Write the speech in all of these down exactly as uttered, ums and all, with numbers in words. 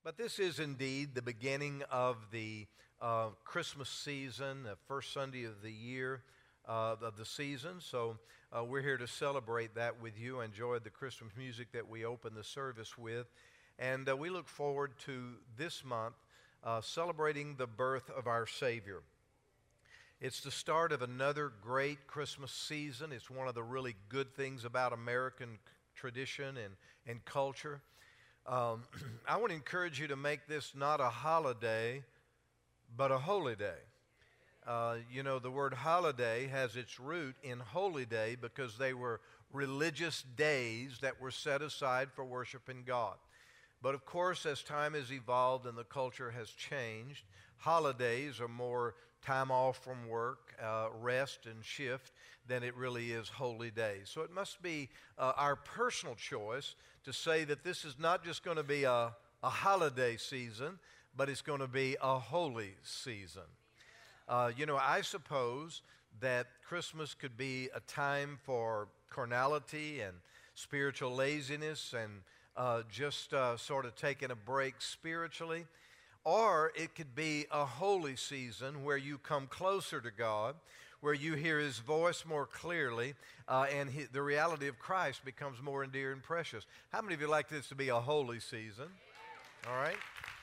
But this is indeed the beginning of the uh, Christmas season, the first Sunday of the year uh, of the season. So uh, we're here to celebrate that with you. I enjoyed the Christmas music that we opened the service with. And uh, we look forward to this month uh, celebrating the birth of our Savior. It's the start of another great Christmas season. It's one of the really good things about American tradition and, and culture. Um, I want to encourage you to make this not a holiday, but a holy day. Uh, you know, the word holiday has its root in holy day because they were religious days that were set aside for worshiping God. But of course, as time has evolved and the culture has changed, holidays are more time off from work, uh, rest and shift than it really is holy days. So it must be uh, our personal choice to say that this is not just going to be a, a holiday season, but it's going to be a holy season. Uh, you know, I suppose that Christmas could be a time for carnality and spiritual laziness and uh, just uh, sort of taking a break spiritually. Or it could be a holy season where you come closer to God, where you hear His voice more clearly, uh, and he, the reality of Christ becomes more endeared and precious. How many of you like this to be a holy season? All right?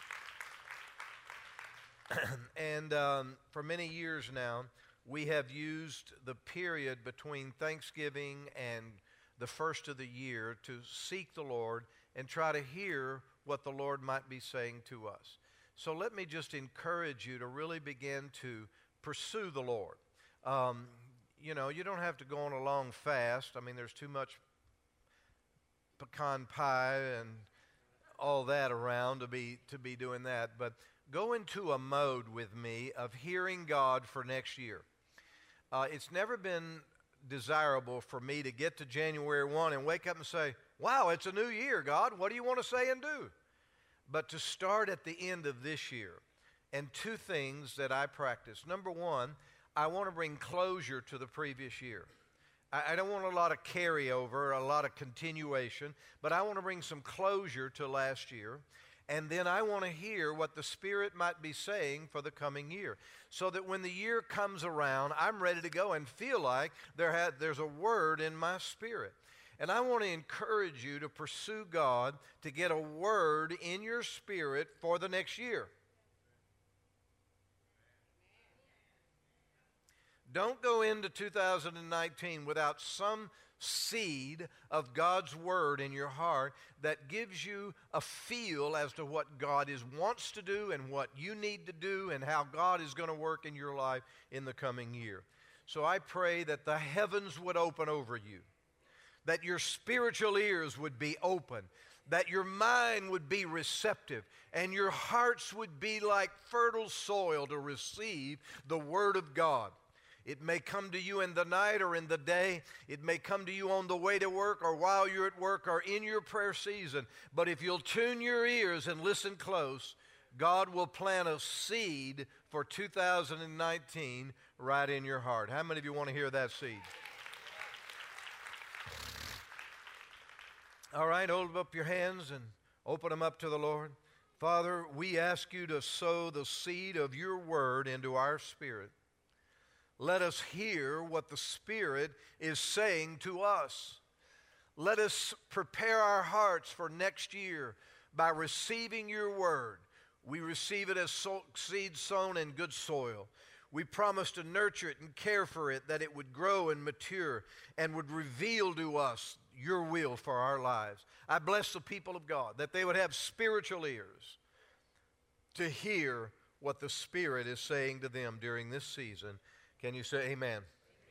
And um, for many years now, we have used the period between Thanksgiving and the first of the year to seek the Lord and try to hear what the Lord might be saying to us. So let me just encourage you to really begin to pursue the Lord. Um, you know, you don't have to go on a long fast. I mean, there's too much pecan pie and all that around to be to be doing that. But go into a mode with me of hearing God for next year. Uh, it's never been desirable for me to get to January first and wake up and say, wow, it's a new year, God. What do you want to say and do? But to start at the end of this year. And two things that I practice. Number one, I want to bring closure to the previous year. I, I don't want a lot of carryover, a lot of continuation, but I want to bring some closure to last year. And then I want to hear what the Spirit might be saying for the coming year. So that when the year comes around, I'm ready to go and feel like there had, there's a word in my spirit. And I want to encourage you to pursue God to get a word in your spirit for the next year. Don't go into two thousand nineteen without some seed of God's word in your heart that gives you a feel as to what God is wants to do and what you need to do and how God is going to work in your life in the coming year. So I pray that the heavens would open over you, that your spiritual ears would be open, that your mind would be receptive, and your hearts would be like fertile soil to receive the Word of God. It may come to you in the night or in the day. It may come to you on the way to work or while you're at work or in your prayer season. But if you'll tune your ears and listen close, God will plant a seed for two thousand nineteen right in your heart. How many of you want to hear that seed? All right, hold up your hands and open them up to the Lord. Father, we ask you to sow the seed of your word into our spirit. Let us hear what the Spirit is saying to us. Let us prepare our hearts for next year by receiving your word. We receive it as so- seed sown in good soil. We promise to nurture it and care for it, that it would grow and mature and would reveal to us your will for our lives. I bless the people of God, that they would have spiritual ears to hear what the Spirit is saying to them during this season. Can you say amen? Amen.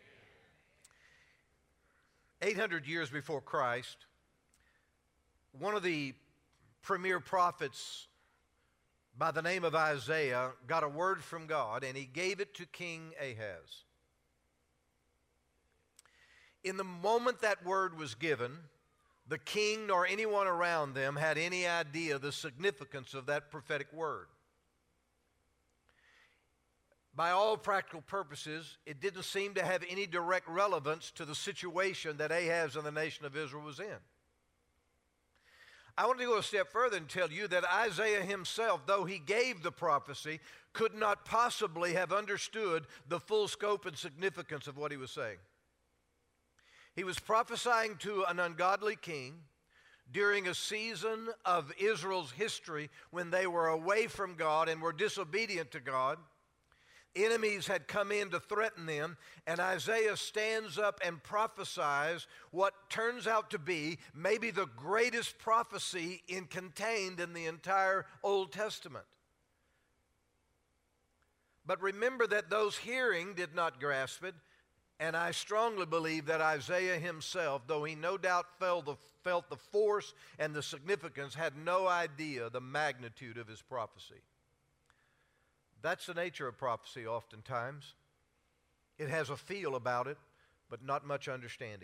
eight hundred years before Christ, one of the premier prophets by the name of Isaiah got a word from God, and he gave it to King Ahaz. In the moment that word was given, the king nor anyone around them had any idea the significance of that prophetic word. By all practical purposes, it didn't seem to have any direct relevance to the situation that Ahaz and the nation of Israel was in. I want to go a step further and tell you that Isaiah himself, though he gave the prophecy, could not possibly have understood the full scope and significance of what he was saying. He was prophesying to an ungodly king during a season of Israel's history when they were away from God and were disobedient to God. Enemies had come in to threaten them, and Isaiah stands up and prophesies what turns out to be maybe the greatest prophecy in, contained in the entire Old Testament. But remember that those hearing did not grasp it, and I strongly believe that Isaiah himself, though he no doubt felt the, felt the force and the significance, had no idea the magnitude of his prophecy. That's the nature of prophecy oftentimes. It has a feel about it, but not much understanding.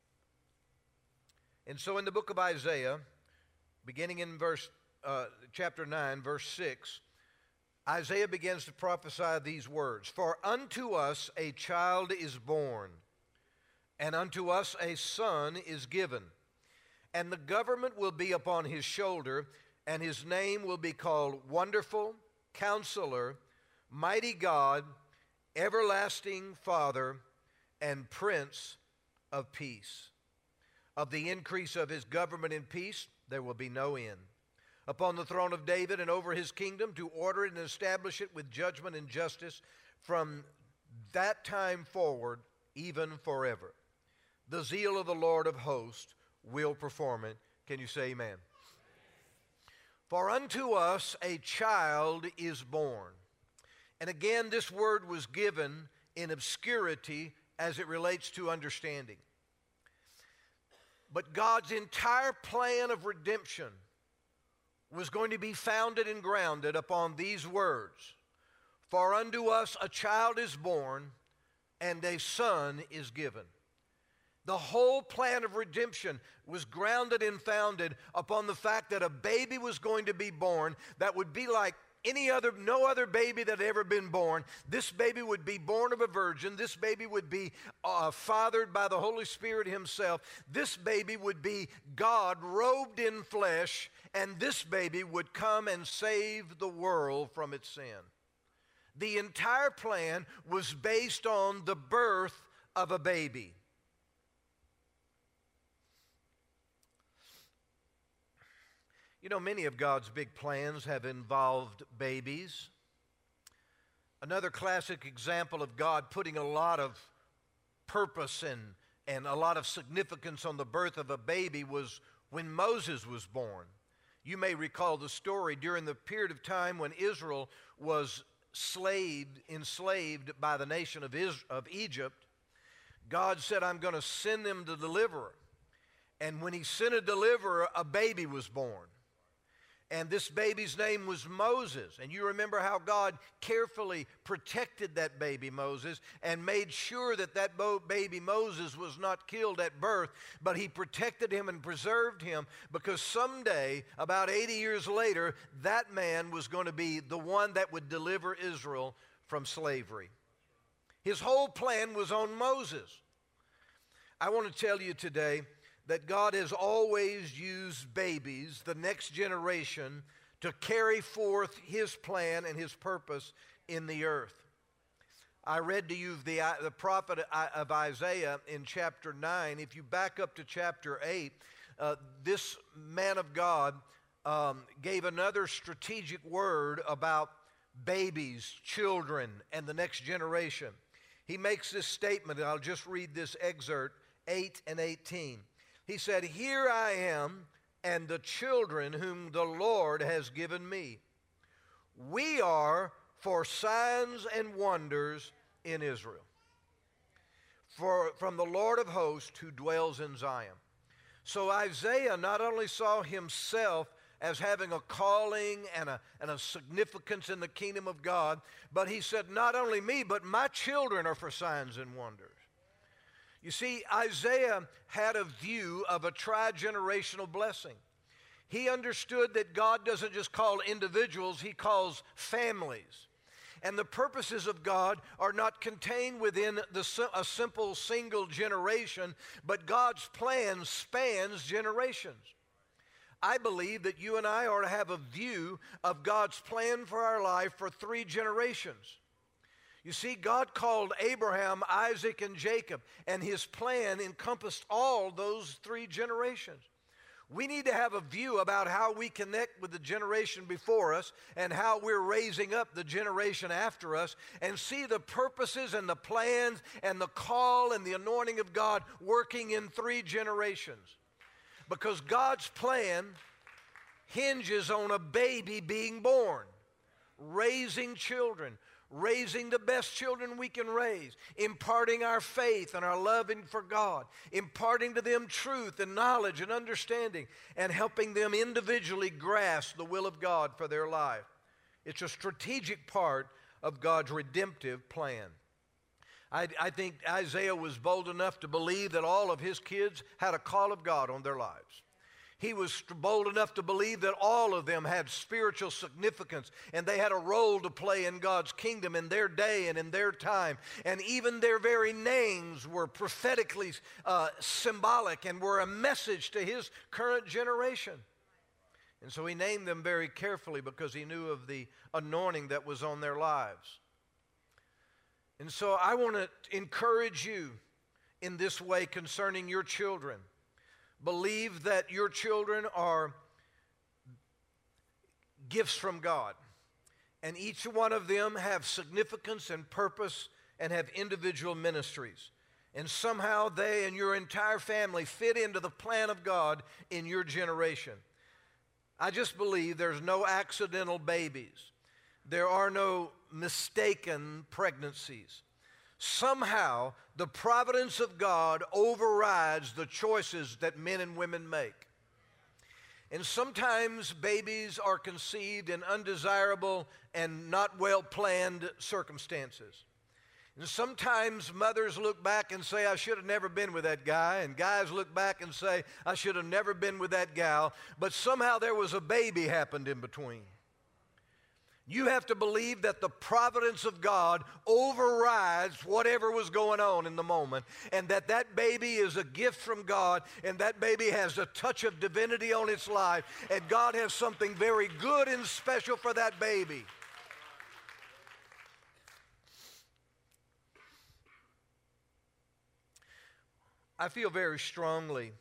And so in the book of Isaiah, beginning in verse uh, chapter nine, verse six, Isaiah begins to prophesy these words. For unto us a child is born, and unto us a son is given, and the government will be upon his shoulder, and his name will be called Wonderful, Counselor, Mighty God, Everlasting Father, and Prince of Peace. Of the increase of his government and peace there will be no end. Upon the throne of David and over his kingdom, to order it and establish it with judgment and justice from that time forward, even forever. The zeal of the Lord of hosts will perform it. Can you say amen? For unto us a child is born. And again, this word was given in obscurity as it relates to understanding. But God's entire plan of redemption was going to be founded and grounded upon these words. For unto us a child is born, and a son is given. The whole plan of redemption was grounded and founded upon the fact that a baby was going to be born that would be like any other, no other baby that had ever been born. This baby would be born of a virgin. This baby would be uh, fathered by the Holy Spirit himself. This baby would be God robed in flesh, and this baby would come and save the world from its sin. The entire plan was based on the birth of a baby. You know, many of God's big plans have involved babies. Another classic example of God putting a lot of purpose and, and a lot of significance on the birth of a baby was when Moses was born. You may recall the story during the period of time when Israel was slaved, enslaved by the nation of, Is- of Egypt. God said, I'm going to send them the deliverer. And when he sent a deliverer, a baby was born. And this baby's name was Moses. And you remember how God carefully protected that baby Moses and made sure that that baby Moses was not killed at birth, but he protected him and preserved him because someday, about eighty years later, that man was going to be the one that would deliver Israel from slavery. His whole plan was on Moses. I want to tell you today that God has always used babies, the next generation, to carry forth his plan and his purpose in the earth. I read to you the, the prophet of Isaiah in chapter nine. If you back up to chapter eight, uh, this man of God um, gave another strategic word about babies, children, and the next generation. He makes this statement, and I'll just read this excerpt, eight and eighteen. He said, Here I am and the children whom the Lord has given me. We are for signs and wonders in Israel, for, from the Lord of hosts who dwells in Zion. So Isaiah not only saw himself as having a calling and a, and a significance in the kingdom of God, but he said, not only me, but my children are for signs and wonders. You see, Isaiah had a view of a tri-generational blessing. He understood that God doesn't just call individuals, he calls families. And the purposes of God are not contained within the, a simple single generation, but God's plan spans generations. I believe that you and I are to have a view of God's plan for our life for three generations. You see, God called Abraham, Isaac, and Jacob, and his plan encompassed all those three generations. We need to have a view about how we connect with the generation before us and how we're raising up the generation after us and see the purposes and the plans and the call and the anointing of God working in three generations. Because God's plan hinges on a baby being born, raising children, raising the best children we can raise, imparting our faith and our loving for God, imparting to them truth and knowledge and understanding, and helping them individually grasp the will of God for their life. It's a strategic part of God's redemptive plan. I, I think Isaiah was bold enough to believe that all of his kids had a call of God on their lives. He was bold enough to believe that all of them had spiritual significance and they had a role to play in God's kingdom in their day and in their time. And even their very names were prophetically uh, symbolic and were a message to his current generation. And so he named them very carefully because he knew of the anointing that was on their lives. And so I want to encourage you in this way concerning your children. Believe that your children are gifts from God, and each one of them have significance and purpose and have individual ministries. And somehow they and your entire family fit into the plan of God in your generation. I just believe there's no accidental babies. There are no mistaken pregnancies. Somehow, the providence of God overrides the choices that men and women make. And sometimes babies are conceived in undesirable and not well-planned circumstances. And sometimes mothers look back and say, I should have never been with that guy. And guys look back and say, I should have never been with that gal. But somehow there was a baby happened in between. You have to believe that the providence of God overrides whatever was going on in the moment, and that that baby is a gift from God, and that baby has a touch of divinity on its life, and God has something very good and special for that baby. I feel very strongly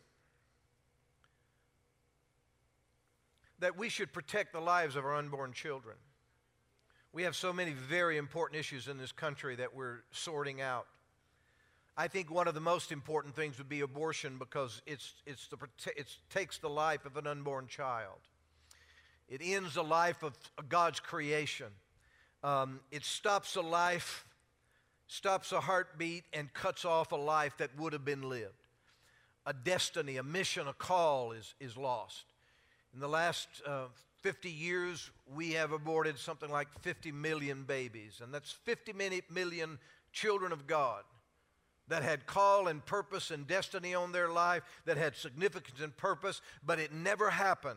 that we should protect the lives of our unborn children. We have so many very important issues in this country that we're sorting out. I think one of the most important things would be abortion because it's, it's the, it takes the life of an unborn child. It ends the life of God's creation. Um, it stops a life, stops a heartbeat, and cuts off a life that would have been lived. A destiny, a mission, a call is, is lost. In the last uh, fifty years, we have aborted something like fifty million babies, and that's fifty million children of God that had call and purpose and destiny on their life, that had significance and purpose, but it never happened.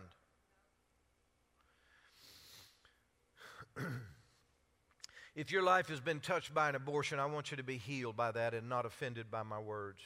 If your life has been touched by an abortion, I want you to be healed by that and not offended by my words.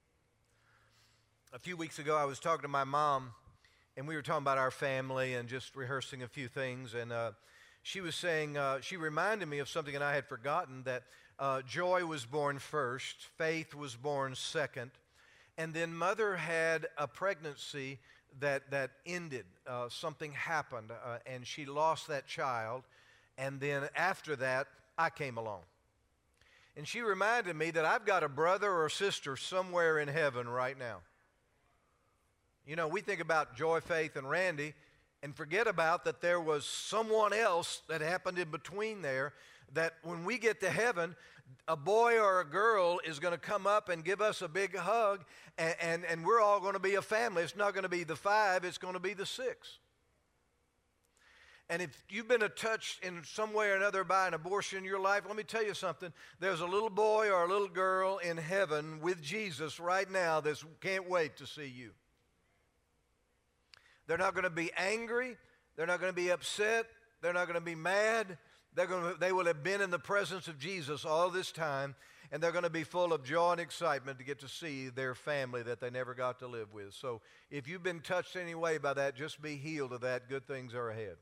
A few weeks ago, I was talking to my mom, and we were talking about our family and just rehearsing a few things. And uh, she was saying, uh, she reminded me of something that I had forgotten, that uh, Joy was born first, Faith was born second, and then Mother had a pregnancy that, that ended. Uh, something happened, uh, and she lost that child. And then after that, I came along. And she reminded me that I've got a brother or sister somewhere in heaven right now. You know, we think about Joy, Faith, and Randy and forget about that there was someone else that happened in between there, that when we get to heaven, a boy or a girl is going to come up and give us a big hug, and, and, and we're all going to be a family. It's not going to be the five, it's going to be the six. And if you've been touched in some way or another by an abortion in your life, let me tell you something. There's a little boy or a little girl in heaven with Jesus right now that can't wait to see you. They're not going to be angry. They're not going to be upset. They're not going to be mad. They're going to, they will have been in the presence of Jesus all this time. and they're going to be full of joy and excitement to get to see their family that they never got to live with. So if you've been touched any way by that, just be healed of that. Good things are ahead.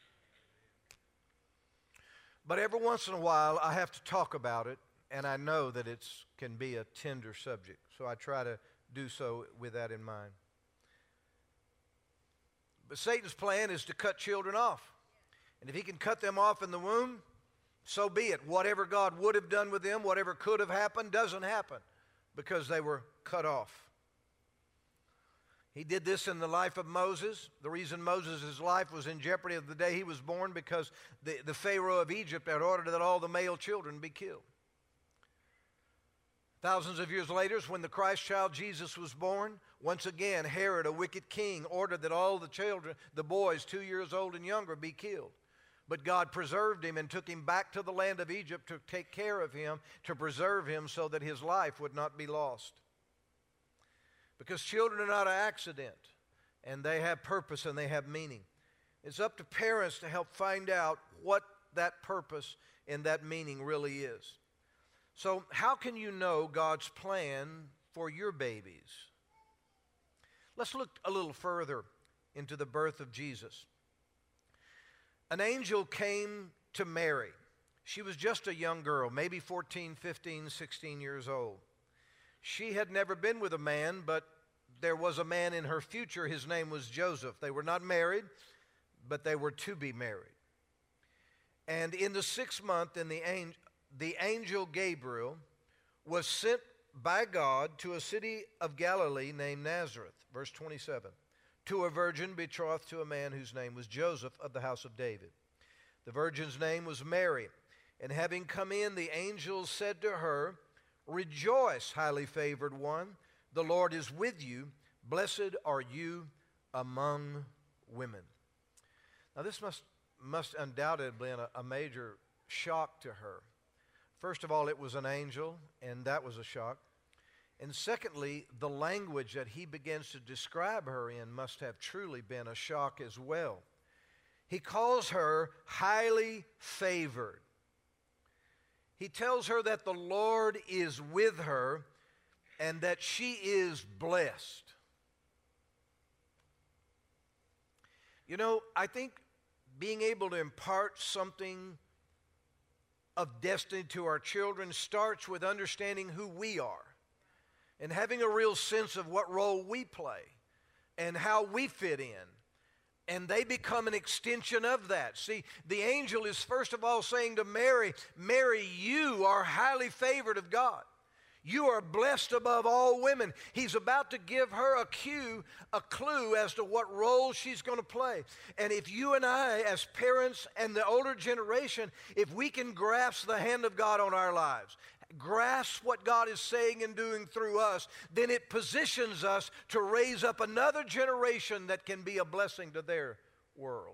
But every once in a while, I have to talk about it, and I know that it can be a tender subject. So I try to do so with that in mind. But Satan's plan is to cut children off. And if he can cut them off in the womb, so be it. Whatever God would have done with them, whatever could have happened, doesn't happen because they were cut off. He did this in the life of Moses. The reason Moses' life was in jeopardy of the day he was born, because the, the Pharaoh of Egypt had ordered that all the male children be killed. Thousands of years later, when the Christ child Jesus was born, once again Herod, a wicked king, ordered that all the children, the boys two years old and younger, be killed. But God preserved him and took him back to the land of Egypt to take care of him, to preserve him so that his life would not be lost. Because children are not an accident, and they have purpose and they have meaning. It's up to parents to help find out what that purpose and that meaning really is. So how can you know God's plan for your babies? Let's look a little further into the birth of Jesus. An angel came to Mary. She was just a young girl, maybe fourteen, fifteen, sixteen years old. She had never been with a man, but there was a man in her future. His name was Joseph. They were not married, but they were to be married. And in the sixth month, in the angel, the angel Gabriel was sent by God to a city of Galilee named Nazareth, verse twenty-seven, to a virgin betrothed to a man whose name was Joseph of the house of David. The virgin's name was Mary, and having come in, the angel said to her, "Rejoice, highly favored one, the Lord is with you. Blessed are you among women." Now this must, must undoubtedly be a, a major shock to her. First of all, it was an angel, and that was a shock. And secondly, the language that he begins to describe her in must have truly been a shock as well. He calls her highly favored. He tells her that the Lord is with her and that she is blessed. You know, I think being able to impart something of destiny to our children starts with understanding who we are and having a real sense of what role we play and how we fit in. And they become an extension of that. See, the angel is first of all saying to Mary, Mary, you are highly favored of God. You are blessed above all women. He's about to give her a cue, a clue as to what role she's going to play. And if you and I, as parents and the older generation, if we can grasp the hand of God on our lives, grasp what God is saying and doing through us, then it positions us to raise up another generation that can be a blessing to their world.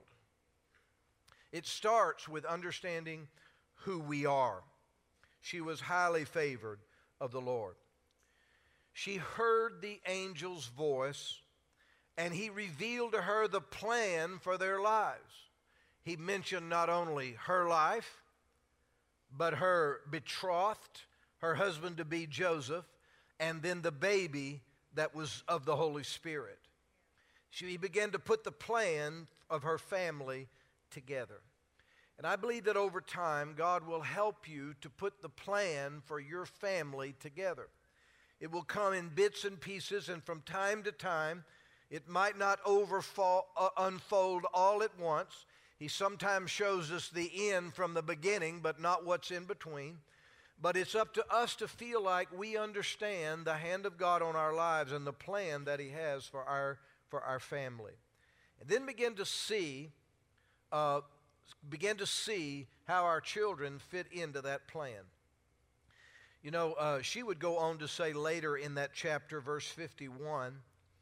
It starts with understanding who we are. She was highly favored of the Lord. She heard the angel's voice, and he revealed to her the plan for their lives. He mentioned not only her life, but her betrothed, her husband-to-be Joseph, and then the baby that was of the Holy Spirit. She began to put the plan of her family together. And I believe that over time, God will help you to put the plan for your family together. It will come in bits and pieces, and from time to time, it might not overfall, uh, unfold all at once. He sometimes shows us the end from the beginning, but not what's in between. But it's up to us to feel like we understand the hand of God on our lives and the plan that He has for our, for our family. And then begin to see uh, begin to see how our children fit into that plan. You know, uh, she would go on to say later in that chapter, verse fifty-one,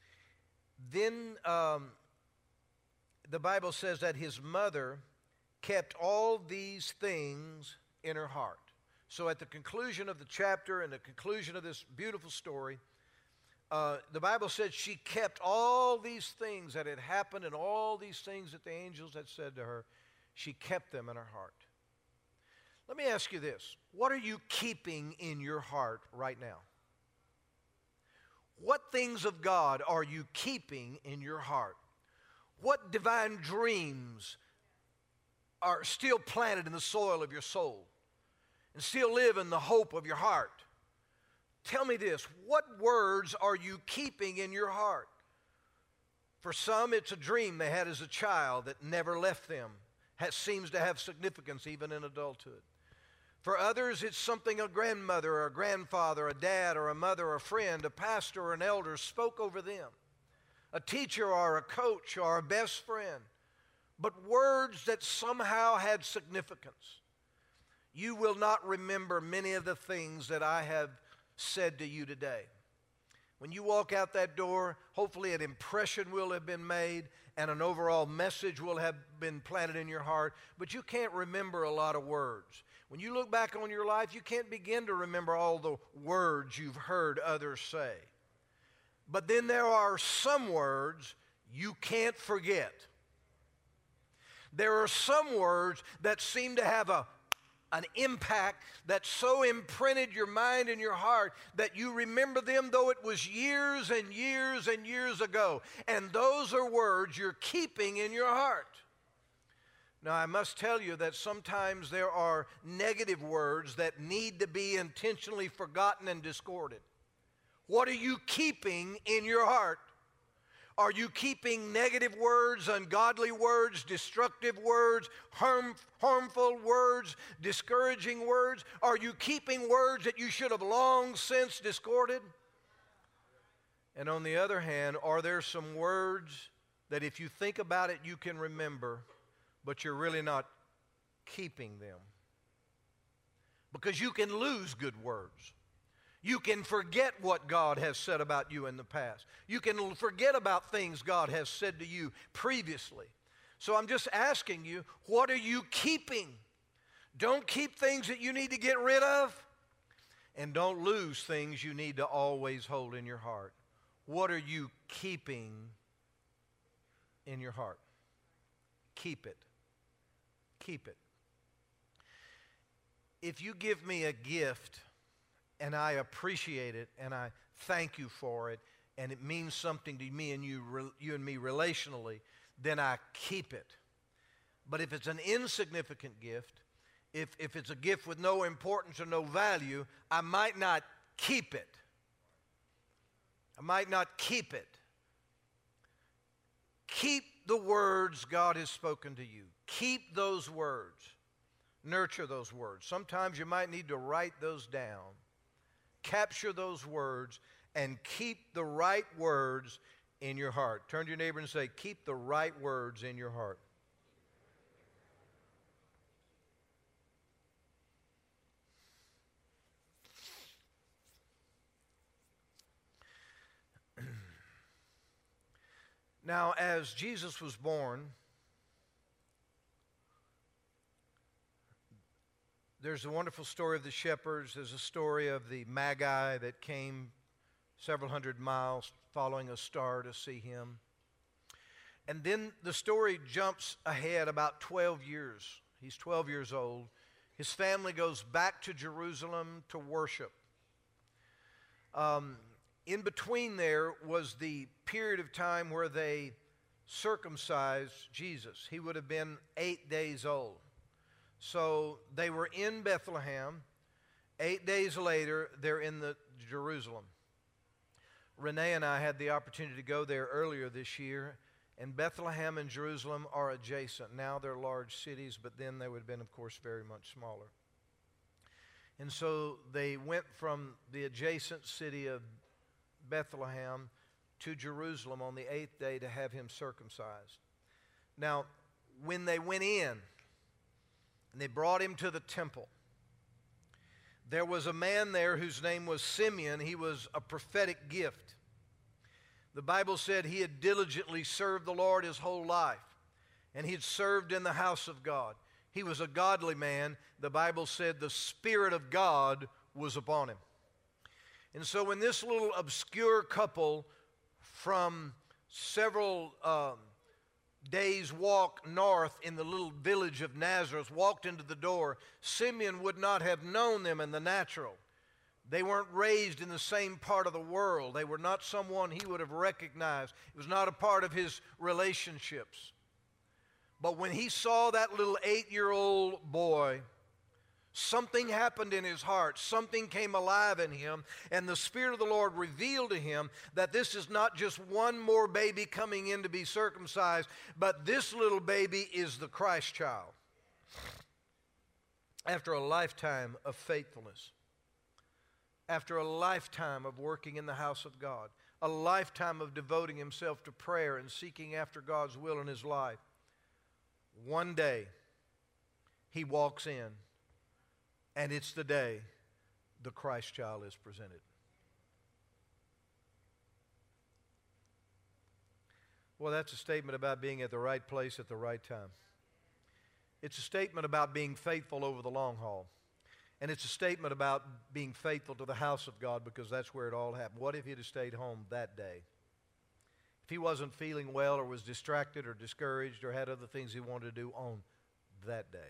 then um, the Bible says that his mother kept all these things in her heart. So at the conclusion of the chapter and the conclusion of this beautiful story, uh, the Bible said she kept all these things that had happened and all these things that the angels had said to her. She kept them in her heart. Let me ask you this. What are you keeping in your heart right now? What things of God are you keeping in your heart? What divine dreams are still planted in the soil of your soul and still live in the hope of your heart? Tell me this, what words are you keeping in your heart? For some, it's a dream they had as a child that never left them. It seems to have significance even in adulthood. For others, it's something a grandmother or a grandfather, a dad or a mother or a friend, a pastor or an elder spoke over them. A teacher or a coach or a best friend. But words that somehow had significance. You will not remember many of the things that I have said to you today. When you walk out that door, hopefully an impression will have been made and an overall message will have been planted in your heart, but you can't remember a lot of words. When you look back on your life, you can't begin to remember all the words you've heard others say. But then there are some words you can't forget. There are some words that seem to have a an impact that so imprinted your mind and your heart that you remember them though it was years and years and years ago. And those are words you're keeping in your heart. Now, I must tell you that sometimes there are negative words that need to be intentionally forgotten and discarded. What are you keeping in your heart? Are you keeping negative words, ungodly words, destructive words, harm, harmful words, discouraging words? Are you keeping words that you should have long since discarded? And on the other hand, are there some words that if you think about it, you can remember, but you're really not keeping them? Because you can lose good words. You can forget what God has said about you in the past. You can forget about things God has said to you previously. So I'm just asking you, what are you keeping? Don't keep things that you need to get rid of, and don't lose things you need to always hold in your heart. What are you keeping in your heart? Keep it. Keep it. If you give me a gift, and I appreciate it, and I thank you for it, and it means something to me and you, you and me relationally, then I keep it. But if it's an insignificant gift, if, if it's a gift with no importance or no value, I might not keep it. I might not keep it. Keep the words God has spoken to you. Keep those words. Nurture those words. Sometimes you might need to write those down. Capture those words and keep the right words in your heart. Turn to your neighbor and say, keep the right words in your heart. Now, as Jesus was born, there's a wonderful story of the shepherds. There's a story of the Magi that came several hundred miles following a star to see him. And then the story jumps ahead about twelve years. He's twelve years old. His family goes back to Jerusalem to worship. Um, in between there was the period of time where they circumcised Jesus. He would have been eight days old. So they were in Bethlehem. Eight days later, they're in the Jerusalem. Renee and I had the opportunity to go there earlier this year, and Bethlehem and Jerusalem are adjacent. Now they're large cities, but then they would have been, of course, very much smaller. And so they went from the adjacent city of Bethlehem to Jerusalem on the eighth day to have him circumcised. Now, when they went in, and they brought him to the temple, there was a man there whose name was Simeon. He was a prophetic gift. The Bible said he had diligently served the Lord his whole life, and he had served in the house of God. He was a godly man. The Bible said the Spirit of God was upon him. And so when this little obscure couple from several um, day's walk north in the little village of Nazareth, walked into the door, Simeon would not have known them in the natural. They weren't raised in the same part of the world. They were not someone he would have recognized. It was not a part of his relationships. But when he saw that little eight-year-old boy, something happened in his heart. Something came alive in him, and the Spirit of the Lord revealed to him that this is not just one more baby coming in to be circumcised, but this little baby is the Christ child. After a lifetime of faithfulness, after a lifetime of working in the house of God, a lifetime of devoting himself to prayer and seeking after God's will in his life, one day he walks in, and it's the day the Christ child is presented. Well, that's a statement about being at the right place at the right time. It's a statement about being faithful over the long haul. And it's a statement about being faithful to the house of God, because that's where it all happened. What if he'd have stayed home that day? If he wasn't feeling well or was distracted or discouraged or had other things he wanted to do on that day.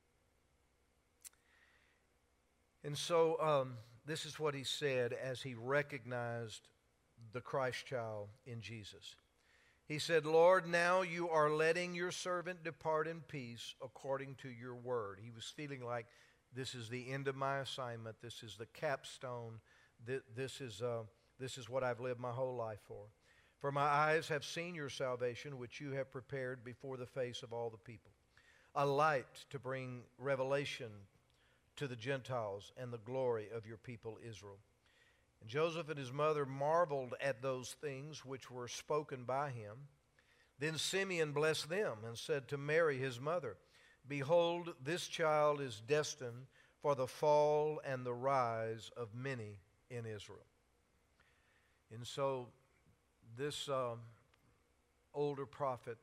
And so um, this is what he said as he recognized the Christ child in Jesus. He said, Lord, now you are letting your servant depart in peace according to your word. He was feeling like, this is the end of my assignment. This is the capstone. This is, uh, this is what I've lived my whole life for. For my eyes have seen your salvation, which you have prepared before the face of all the people. A light to bring revelation to the Gentiles and the glory of your people Israel. And Joseph and his mother marveled at those things which were spoken by him. Then Simeon blessed them and said to Mary his mother, Behold, this child is destined for the fall and the rise of many in Israel. And so this um, older prophet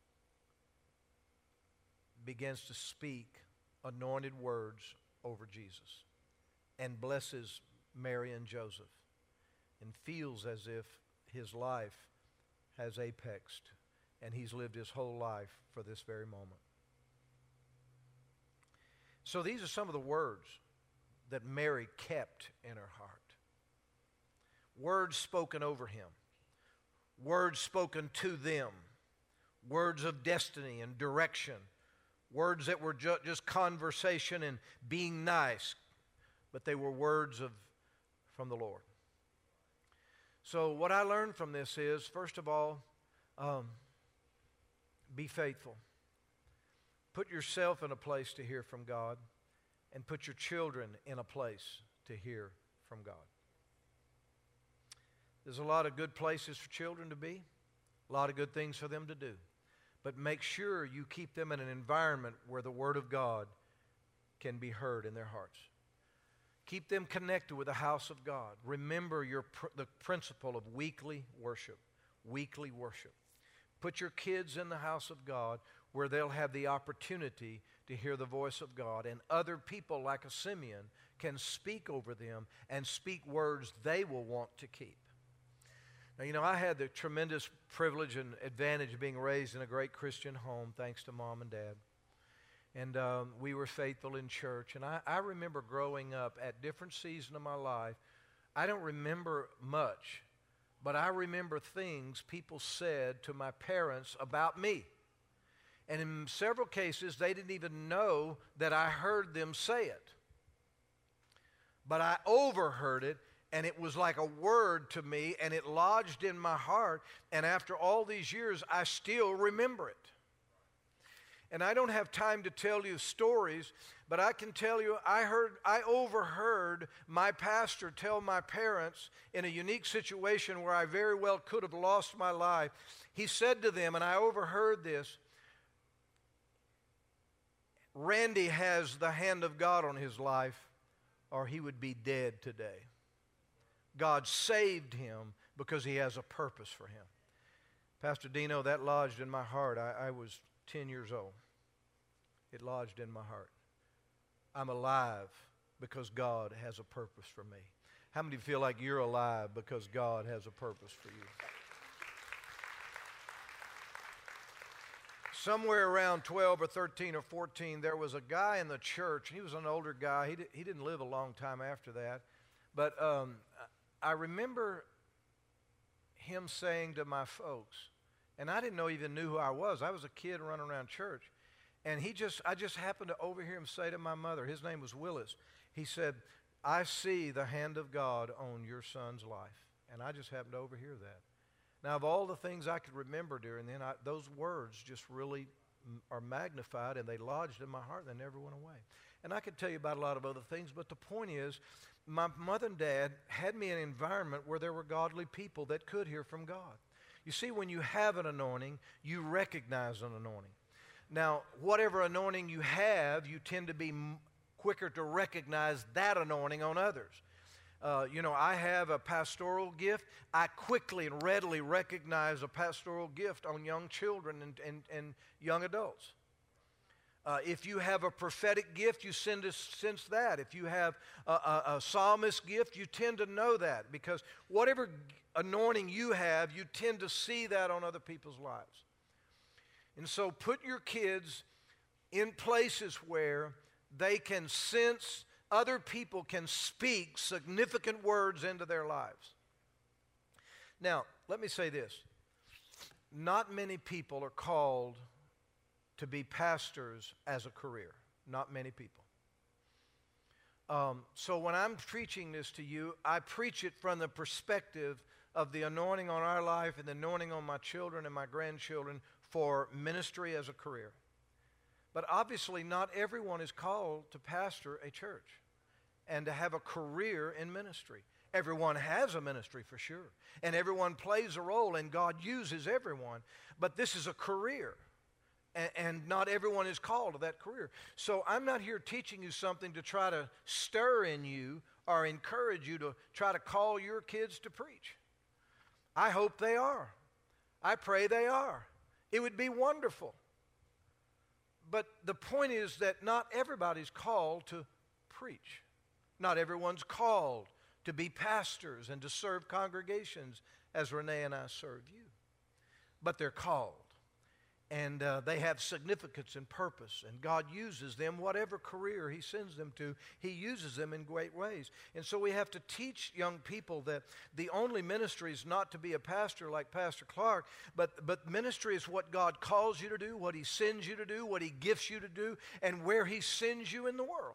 begins to speak anointed words over Jesus and blesses Mary and Joseph and feels as if his life has apexed and he's lived his whole life for this very moment. So these are some of the words that Mary kept in her heart. Words spoken over him. Words spoken to them. Words of destiny and direction. Words that were ju- just conversation and being nice, but they were words of from the Lord. So what I learned from this is, first of all, um, be faithful. Put yourself in a place to hear from God, and put your children in a place to hear from God. There's a lot of good places for children to be, a lot of good things for them to do. But make sure you keep them in an environment where the Word of God can be heard in their hearts. Keep them connected with the house of God. Remember your pr- the principle of weekly worship. Weekly worship. Put your kids in the house of God where they'll have the opportunity to hear the voice of God, and other people like a Simeon can speak over them and speak words they will want to keep. Now, you know, I had the tremendous privilege and advantage of being raised in a great Christian home, thanks to Mom and Dad. And um, we were faithful in church. And I, I remember growing up at different seasons of my life. I don't remember much, but I remember things people said to my parents about me. And in several cases, they didn't even know that I heard them say it. But I overheard it, and it was like a word to me, and it lodged in my heart. And after all these years, I still remember it. And I don't have time to tell you stories, but I can tell you I heard, I overheard my pastor tell my parents in a unique situation where I very well could have lost my life. He said to them, and I overheard this, Randy has the hand of God on his life, or he would be dead today. God saved him because he has a purpose for him. Pastor Dino, that lodged in my heart. I, I was ten years old. It lodged in my heart. I'm alive because God has a purpose for me. How many feel like you're alive because God has a purpose for you? somewhere around twelve or thirteen or fourteen, there was a guy in the church, and he was an older guy. He, di- he didn't live a long time after that. But um, I remember him saying to my folks, and I didn't know he even knew who I was. I was a kid running around church. And he just, I just happened to overhear him say to my mother, his name was Willis, he said, I see the hand of God on your son's life. And I just happened to overhear that. Now, of all the things I could remember during then, I, those words just really m- are magnified, and they lodged in my heart, and they never went away. And I could tell you about a lot of other things, but the point is, my mother and dad had me in an environment where there were godly people that could hear from God. You see, when you have an anointing, you recognize an anointing. Now, whatever anointing you have, you tend to be m- quicker to recognize that anointing on others. Uh, you know, I have a pastoral gift. I quickly and readily recognize a pastoral gift on young children and, and, and young adults. Uh, if you have a prophetic gift, you tend to sense that. If you have a, a, a psalmist gift, you tend to know that, because whatever anointing you have, you tend to see that on other people's lives. And so put your kids in places where they can sense other people can speak significant words into their lives. Now, let me say this. Not many people are called to be pastors as a career. Not many people. Um, so when I'm preaching this to you, I preach it from the perspective of the anointing on our life and the anointing on my children and my grandchildren for ministry as a career. But obviously not everyone is called to pastor a church and to have a career in ministry. Everyone has a ministry for sure, and everyone plays a role, and God uses everyone, but this is a career, and, and not everyone is called to that career. So I'm not here teaching you something to try to stir in you or encourage you to try to call your kids to preach. I hope they are. I pray they are. It would be wonderful. But the point is that not everybody's called to preach. Not everyone's called to be pastors and to serve congregations as Renee and I serve you. But they're called. And uh, they have significance and purpose. And God uses them, whatever career He sends them to, He uses them in great ways. And so we have to teach young people that the only ministry is not to be a pastor like Pastor Clark, but, but ministry is what God calls you to do, what He sends you to do, what He gifts you to do, and where He sends you in the world.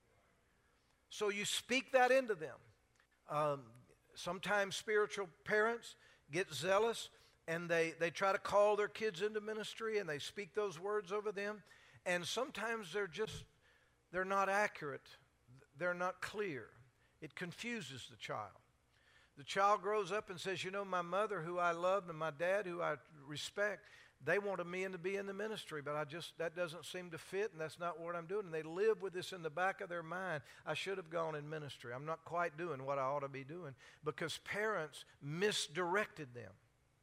So you speak that into them. Um, sometimes spiritual parents get zealous, and they, they try to call their kids into ministry, and they speak those words over them. And sometimes they're just, they're not accurate. They're not clear. It confuses the child. The child grows up and says, you know, my mother who I love and my dad who I respect, they wanted me to be in the ministry, but I just, that doesn't seem to fit, and that's not what I'm doing. And they live with this in the back of their mind. I should have gone in ministry. I'm not quite doing what I ought to be doing, because parents misdirected them.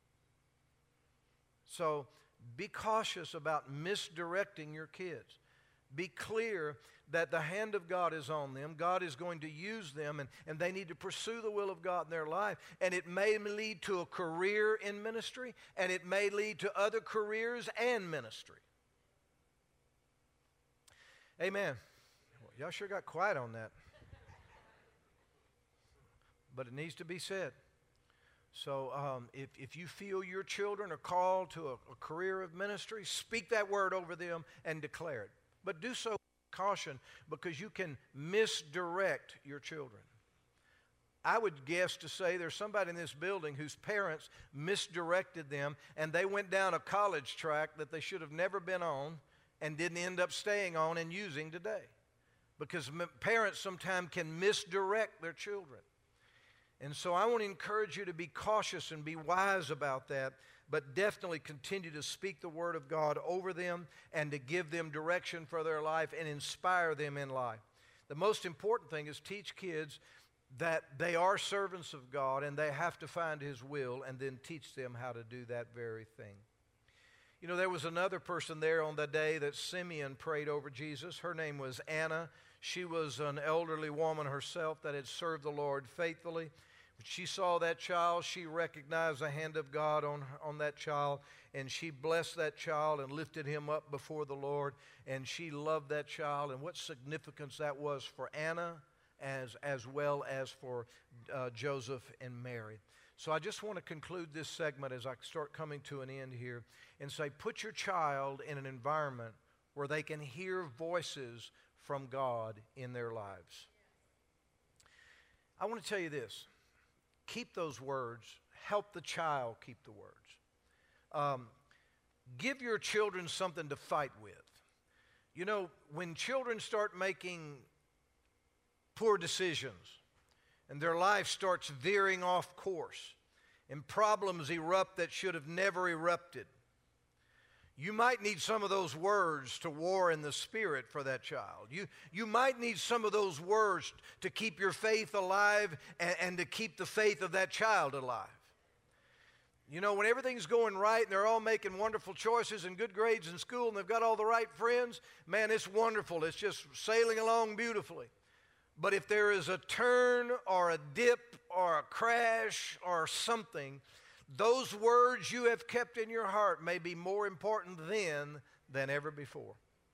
So be cautious about misdirecting your kids. Be clear that the hand of God is on them. God is going to use them, and, and they need to pursue the will of God in their life. And it may lead to a career in ministry, and it may lead to other careers and ministry. Amen. Well, y'all sure got quiet on that. But it needs to be said. So um, if, if you feel your children are called to a, a career of ministry, speak that word over them and declare it. But do so with caution, because you can misdirect your children. I would guess to say there's somebody in this building whose parents misdirected them, and they went down a college track that they should have never been on and didn't end up staying on and using today. Because m- parents sometimes can misdirect their children. And so I want to encourage you to be cautious and be wise about that, but definitely continue to speak the word of God over them and to give them direction for their life and inspire them in life. The most important thing is teach kids that they are servants of God and they have to find His will, and then teach them how to do that very thing. You know, there was another person there on the day that Simeon prayed over Jesus. Her name was Anna. She was an elderly woman herself that had served the Lord faithfully. When she saw that child, she recognized the hand of God on, on that child, and she blessed that child and lifted him up before the Lord, and she loved that child, and what significance that was for Anna as, as well as for uh, Joseph and Mary. So I just want to conclude this segment as I start coming to an end here and say, put your child in an environment where they can hear voices from God in their lives. I want to tell you this. Keep those words. Help the child keep the words. Um, give your children something to fight with. You know, when children start making poor decisions and their life starts veering off course and problems erupt that should have never erupted, you might need some of those words to war in the spirit for that child. You, you might need some of those words to keep your faith alive and, and to keep the faith of that child alive. You know, when everything's going right and they're all making wonderful choices and good grades in school and they've got all the right friends, man, it's wonderful. It's just sailing along beautifully. But if there is a turn or a dip or a crash or something, those words you have kept in your heart may be more important then than ever before.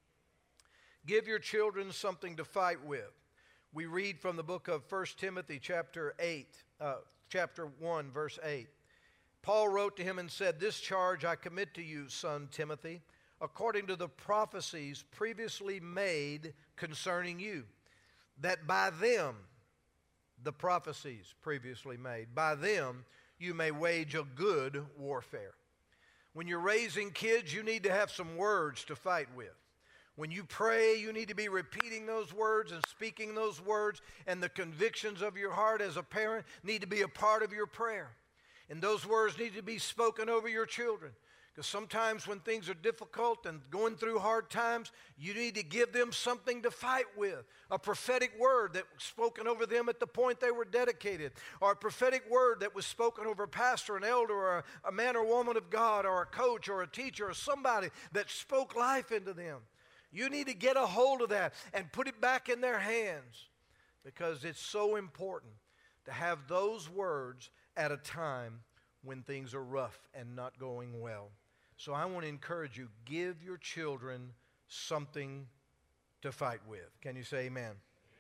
Give your children something to fight with. We read from the book of First Timothy chapter eight, uh, chapter one, verse eight. Paul wrote to him and said, "This charge I commit to you, son Timothy, according to the prophecies previously made concerning you, that by them," the prophecies previously made, "by them you may wage a good warfare." When you're raising kids, you need to have some words to fight with. When you pray, you need to be repeating those words and speaking those words, and the convictions of your heart as a parent need to be a part of your prayer. And those words need to be spoken over your children. Because sometimes when things are difficult and going through hard times, you need to give them something to fight with. A prophetic word that was spoken over them at the point they were dedicated. Or a prophetic word that was spoken over a pastor, an elder, or a, a man or woman of God, or a coach, or a teacher, or somebody that spoke life into them. You need to get a hold of that and put it back in their hands. Because it's so important to have those words at a time when things are rough and not going well. So I want to encourage you, give your children something to fight with. Can you say amen?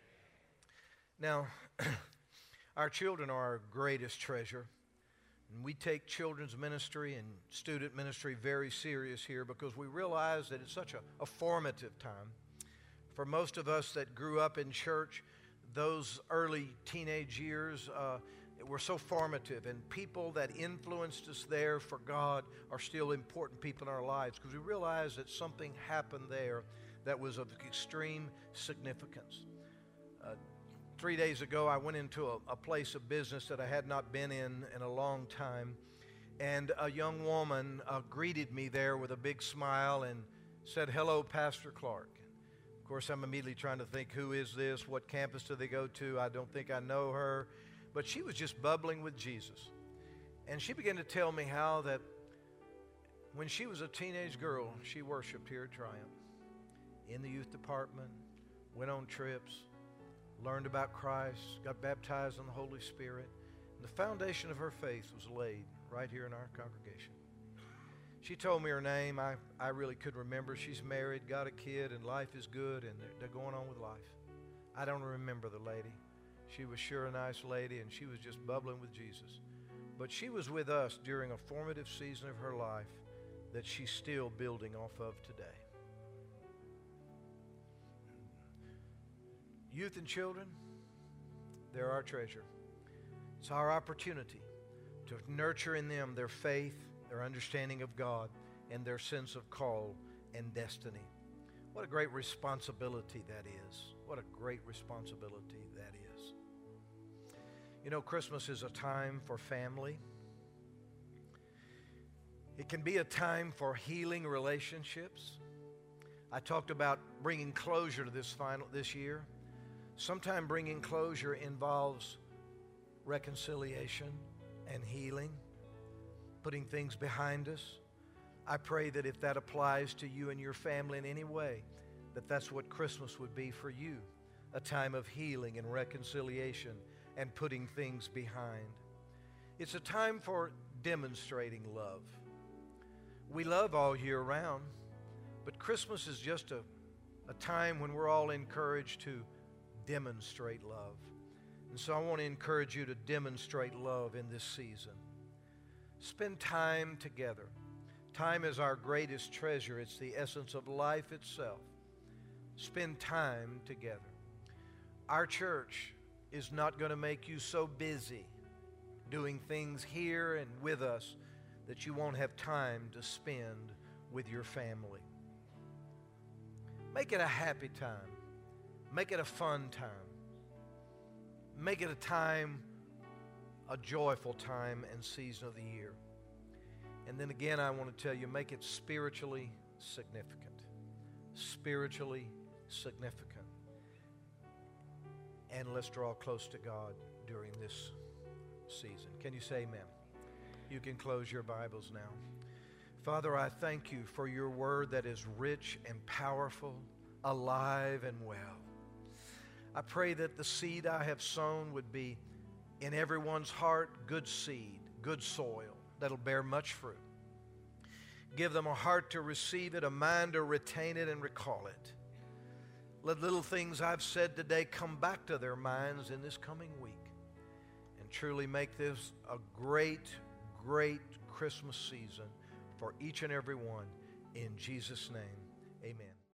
Now, our children are our greatest treasure. And we take children's ministry and student ministry very serious here because we realize that it's such a, a formative time. For most of us that grew up in church, those early teenage years uh, were so formative, and people that influenced us there for God are still important people in our lives because we realize that something happened there that was of extreme significance. Uh, three days ago, I went into a, a place of business that I had not been in in a long time, and a young woman uh, greeted me there with a big smile and said, "Hello, Pastor Clark." Of course, I'm immediately trying to think, who is this? What campus do they go to? I don't think I know her. But she was just bubbling with Jesus. And she began to tell me how that when she was a teenage girl, she worshiped here at Triumph, in the youth department, went on trips, learned about Christ, got baptized in the Holy Spirit. And the foundation of her faith was laid right here in our congregation. She told me her name. I, I really couldn't remember. She's married, got a kid, and life is good, and they're, they're going on with life. I don't remember the lady. She was sure a nice lady, and she was just bubbling with Jesus. But she was with us during a formative season of her life that she's still building off of today. Youth and children, they're our treasure. It's our opportunity to nurture in them their faith, their understanding of God, and their sense of call and destiny. What a great responsibility that is. What a great responsibility that is. You know, Christmas is a time for family. It can be a time for healing relationships. I talked about bringing closure to this final this year. Sometimes bringing closure involves reconciliation and healing, putting things behind us. I pray that if that applies to you and your family in any way, that that's what Christmas would be for you, a time of healing and reconciliation and putting things behind. It's a time for demonstrating love. We love all year round, but Christmas is just a, a time when we're all encouraged to demonstrate love. And so I want to encourage you to demonstrate love in this season. Spend time together. Time is our greatest treasure. It's the essence of life itself. Spend time together. Our church is not going to make you so busy doing things here and with us that you won't have time to spend with your family. Make it a happy time. Make it a fun time. Make it a time, a joyful time and season of the year. And then again, I want to tell you, make it spiritually significant. Spiritually significant. And let's draw close to God during this season. Can you say amen? You can close your Bibles now. Father, I thank you for your word that is rich and powerful, alive and well. I pray that the seed I have sown would be in everyone's heart good seed, good soil that'll bear much fruit. Give them a heart to receive it, a mind to retain it and recall it. Let little things I've said today come back to their minds in this coming week and truly make this a great, great Christmas season for each and every one. In Jesus' name, amen.